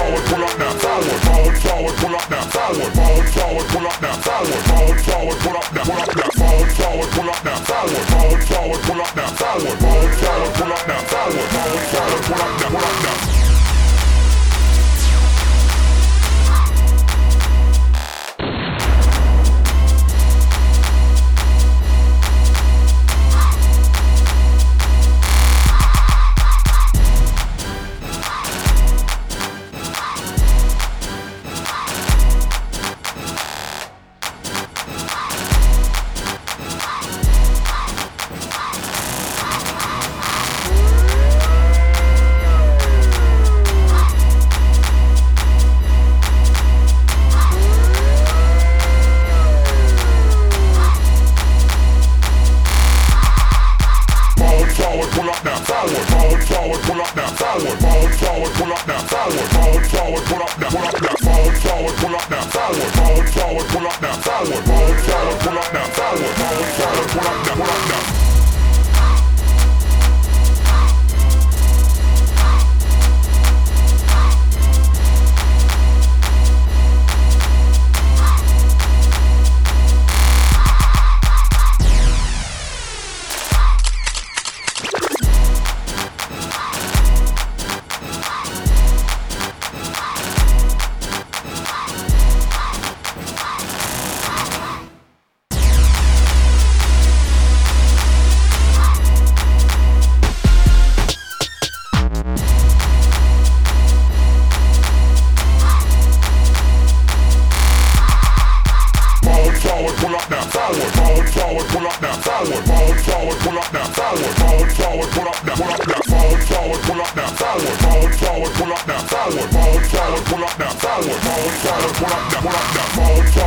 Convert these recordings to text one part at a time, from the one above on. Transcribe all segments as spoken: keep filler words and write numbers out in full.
forward, pull up now, forward, forward, forward, pull up now, forward, forward, forward, pull up now, forward, forward, forward, pull up now, pull up now, forward, forward, pull up now, forward, forward, forward, pull up now, forward, forward, forward, pull up now, forward, forward, forward, pull up now, pull up now.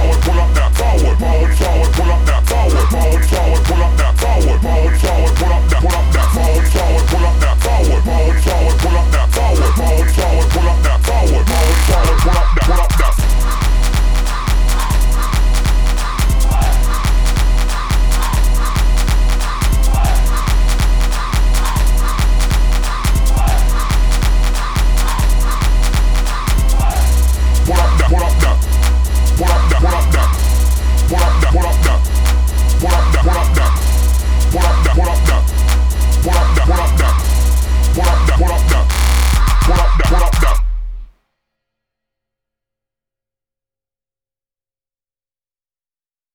Forward, forward, forward, pull up now, forward, forward, forward, pull up now, forward, forward, forward, pull up now, forward, forward, forward, pull up now, forward, forward, forward, pull up now, forward, forward, forward, pull up now, forward, forward, forward, pull up now,